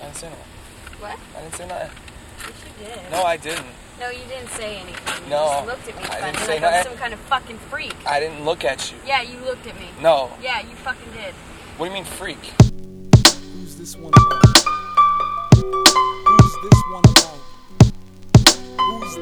didn't say nothing. What? I didn't say nothing. Yes, you did. No, I didn't. No, you didn't say anything. You No, just looked at me I funny, didn't say like I was nothing. some kind of fucking freak. I didn't look at you. Yeah, you looked at me. No. Yeah, you fucking did. What do you mean freak? Who's this one about? Who's this one about? Who's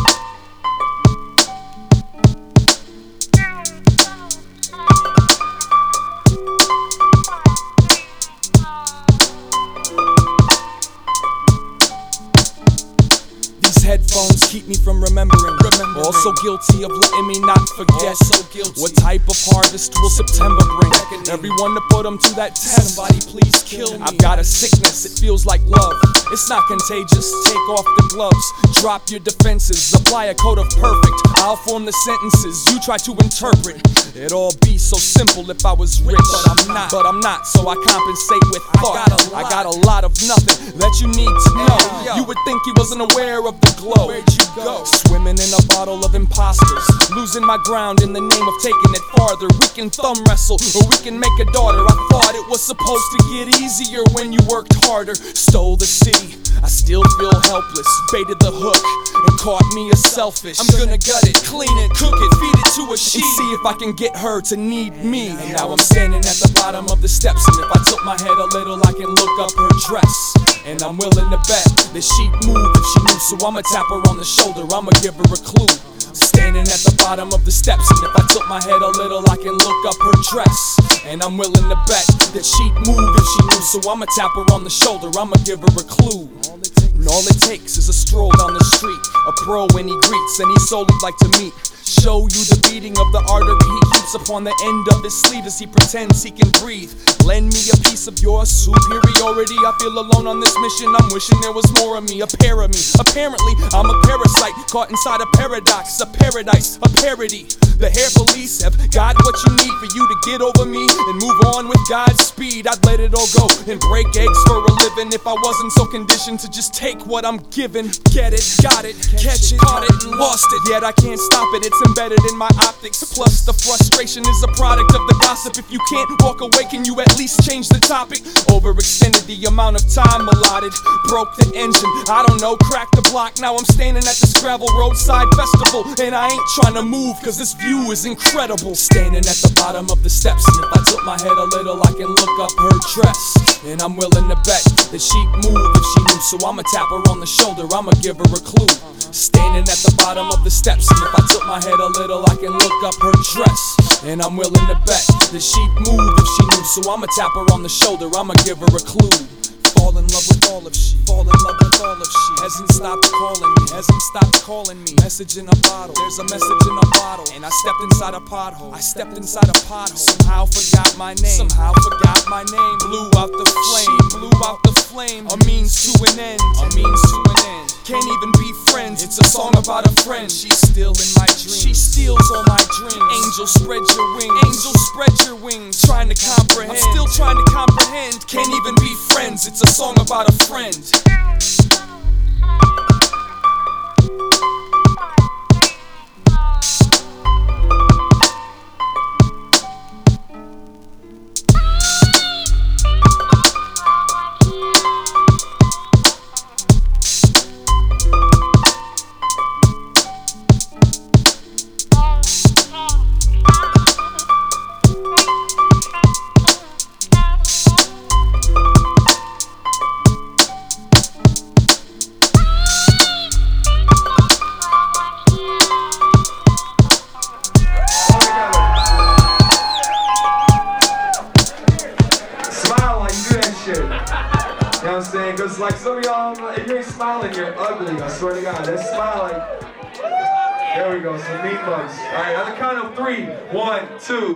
These headphones keep me from remembering. Also guilty of letting me not forget. What type of harvest will September bring? Everyone to put them to that test. Somebody please kill me. I've got a sickness, it feels like love. It's not contagious, take off the gloves. Drop your defenses, apply a code of perfect. I'll form the sentences you try to interpret. It'd all be so simple if I was rich, but I'm not, so I compensate with thought. I got a lot of nothing that you need to know. You would think he wasn't aware of the glow. Where'd you go? Swimming in a bottle of imposters, losing my ground in the name of taking it farther. We can thumb wrestle, or we can make a daughter. I thought it was supposed to get easier when you worked harder. Stole the city, I still feel helpless. Baited the hook and caught me as selfish. I'm gonna gut it, clean it, cook it, feed it to a sheep, and see if I can get her to need me. And now I'm standing at the bottom of the steps, and if I tilt my head a little I can look up her dress. And I'm willing to bet that she'd move if she knew, so I'ma tap her on the shoulder, I'ma give her a clue. Standing at the bottom of the steps, and if I tilt my head a little I can look up her dress. And I'm willing to bet that she'd move if she knew, so I'ma tap her on the shoulder, I'ma give her a clue. And all it takes is a stroll down the street, a pro when he greets, and he's so he'd like to meet. Show you the beating of the artery he keeps upon the end of his sleeve as he pretends he can breathe. Lend me a piece of your superiority. I feel alone on this mission, I'm wishing there was more of me, a pair of me. Apparently, I'm a parasite, caught inside a paradox, a paradise, a parody. The hair police have got what you need for you to get over me and move on with God's speed. I'd let it all go and break eggs for a living if I wasn't so conditioned to just take what I'm given. Get it, got it, catch it, caught it, and lost it. Yet I can't stop it, it's embedded in my optics. Plus the frustration is a product of the gossip. If you can't walk away, can you at least change the topic? Overextended the amount of time allotted, broke the engine, I don't know, cracked the block. Now I'm standing at this gravel roadside festival, and I ain't trying to move cause this view is incredible. Standing at the bottom of the steps, and if I tilt my head a little I can look up her dress. And I'm willing to bet that she'd move if she knew, so I'ma tap her on the shoulder, I'ma give her a clue. Standing at the bottom of the steps, and if I tilt my head a little I can look up her dress. And I'm willing to bet that she'd move if she knew, so I'ma tap her on the shoulder, I'ma give her a clue. Fall in love with all of she, fall in love with all of she. Hasn't stopped calling me, hasn't stopped calling me. Message in a bottle, there's a message in a bottle. And I stepped inside a pothole, I stepped inside a pothole. Somehow forgot my name, somehow forgot my name. Blew out the flame, she blew out the flame. A means to an end, a means to an end. Can't even be friends, it's a song about a friend. She's still in my dreams, she steals all my dreams. Angel, spread your wings, angel, spread your wings. Trying to comprehend, I'm still trying to comprehend. Can't even be friends, it's a song about a friend. You know what I'm saying? Because like some of y'all, if you ain't smiling, you're ugly. I swear to God. Let's smile like... There we go, some mean bugs. All right, on the count of 3. 1, 2.